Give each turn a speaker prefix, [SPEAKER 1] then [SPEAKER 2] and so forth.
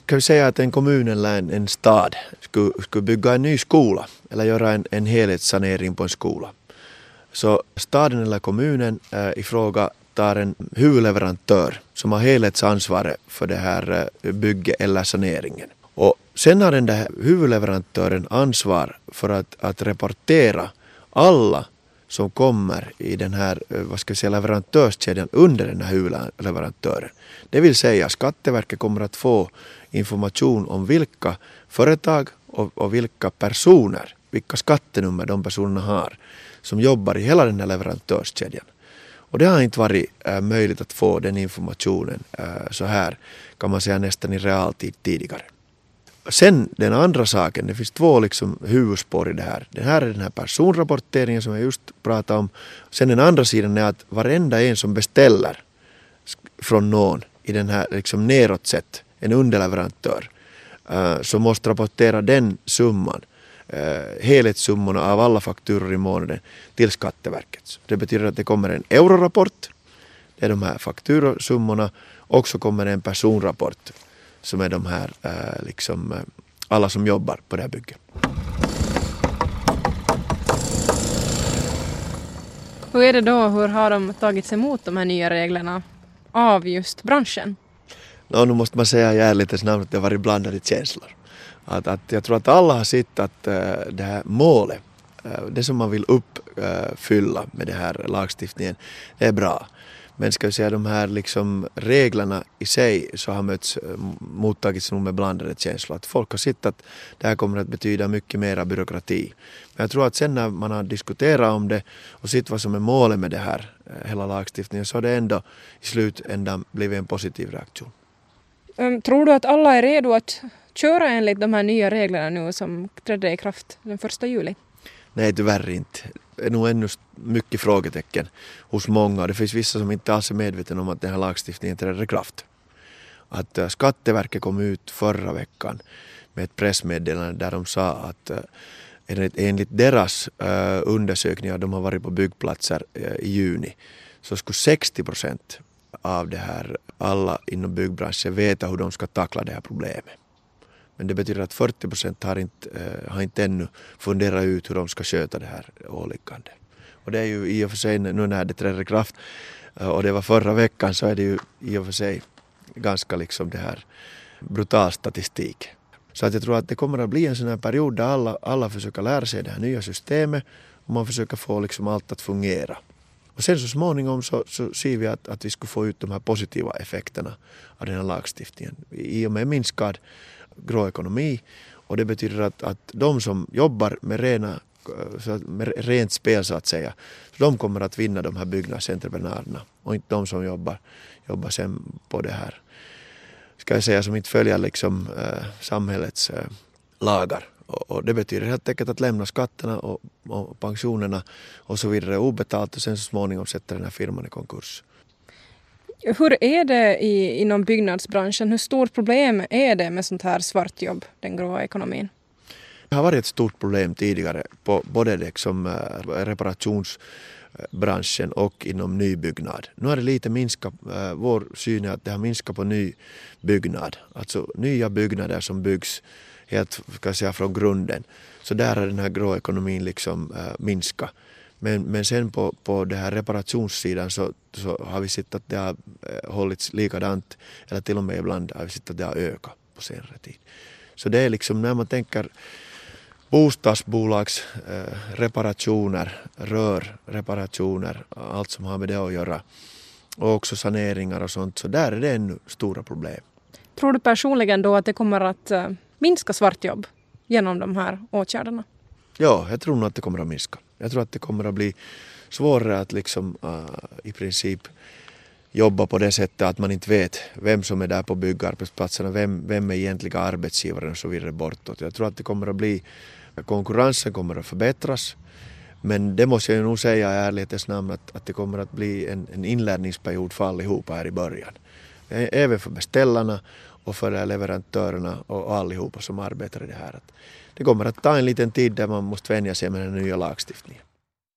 [SPEAKER 1] Kan vi säga att en kommun eller en stad skulle bygga en ny skola eller göra en helhetssanering på en skola. Så staden eller kommunen i fråga tar en huvudleverantör som har helhetsansvaret för det här bygget eller saneringen. Och sen har den där huvudleverantören ansvar för att rapportera alla som kommer i den här leverantörskedjan under den här huvudleverantören. Det vill säga Skatteverket kommer att få information om vilka företag och vilka personer, vilka skattenummer de personerna har som jobbar i hela den här leverantörskedjan. Och det har inte varit möjligt att få den informationen så här kan man säga nästan i realtid tidigare. Sen den andra saken, det finns två huvudspår i det här. Det här är den här personrapporteringen som jag just pratade om. Sen den andra sidan är att varenda en som beställer från någon i den här neråt sett, en underleverantör, så måste rapportera den summan, helhetssummorna av alla fakturor i månaden till Skatteverket. Det betyder att det kommer en eurorapport, det är de här fakturasummorna, och så kommer en personrapport som är de här alla som jobbar på det här bygget.
[SPEAKER 2] Hur är det då? Hur har de tagits emot de här nya reglerna av just branschen?
[SPEAKER 1] Nu måste man säga i ärlighetens namn att det har varit blandade känslor. Att jag tror att alla har sett att det här målet, det som man vill uppfylla med den här lagstiftningen, är bra. Men ska vi säga de här reglerna i sig så har mottagits med blandade känslor. Att folk har sett att det här kommer att betyda mycket mer byråkrati. Men jag tror att sen när man har diskuterat om det och sett vad som är målet med det här, hela lagstiftningen, så har det ändå i slutändan blivit en positiv reaktion.
[SPEAKER 2] Tror du att alla är redo att köra enligt de här nya reglerna nu som trädde i kraft den 1 juli?
[SPEAKER 1] Nej, tyvärr inte. Det är nog ännu mycket frågetecken hos många. Det finns vissa som inte alls är medvetna om att den här lagstiftningen träder i kraft. Att Skatteverket kom ut förra veckan med ett pressmeddelande där de sa att enligt deras undersökningar, de har varit på byggplatser i juni, så skulle 60% av det här, alla inom byggbranschen, veta hur de ska tackla det här problemet. Men det betyder att 40% har inte ännu funderat ut hur de ska sköta det här åliggande. Och det är ju i och för sig, nu när det träder i kraft och det var förra veckan, så är det ju i och för sig ganska det här brutal statistik. Så att jag tror att det kommer att bli en sån här period där alla försöker lära sig det här nya systemet och man försöker få allt att fungera. Och sen så småningom så ser vi att vi ska få ut de här positiva effekterna av den här lagstiftningen. I och med minskad grå ekonomi, och det betyder att de som jobbar med rent spel så att säga, de kommer att vinna de här byggnadsentreprenörerna och inte de som jobbar sen på det här, ska jag säga, som inte följer samhällets lagar. Och det betyder helt enkelt att lämna skatterna och pensionerna och så vidare obetalt och sen så småningom sätter den här firman i konkurs.
[SPEAKER 2] Hur är det inom byggnadsbranschen? Hur stort problem är det med sånt här svartjobb, den grå ekonomin?
[SPEAKER 1] Det har varit ett stort problem tidigare på både reparationsbranschen och inom nybyggnad. Nu har det lite minskat, vår syn är att det har minskat på nybyggnad. Alltså nya byggnader som byggs helt från grunden. Så där har den här grå ekonomin minskat. Men sen på det här reparationssidan så har vi sett att det har hållits likadant, eller till och med ibland har vi sett att det har ökat på senare tid. Så det är när man tänker bostadsbolags reparationer, rörreparationer, allt som har med det att göra, och också saneringar och sånt, så där är det ännu stora problem.
[SPEAKER 2] Tror du personligen då att det kommer att minska svartjobb genom de här åtgärderna?
[SPEAKER 1] Ja, jag tror nog att det kommer att minska. Jag tror att det kommer att bli svårare att i princip jobba på det sättet att man inte vet vem som är där på byggarbetsplatserna, vem är egentliga arbetsgivaren och så vidare bortåt. Jag tror att det kommer att bli, konkurrensen kommer att förbättras, men det måste jag nog säga i ärlighetens namn att det kommer att bli en inlärningsperiod för allihopa här i början. Även för beställarna och för leverantörerna och allihopa som arbetar i det här. Det kommer att ta en liten tid där man måste vänja sig med den nya lagstiftningen.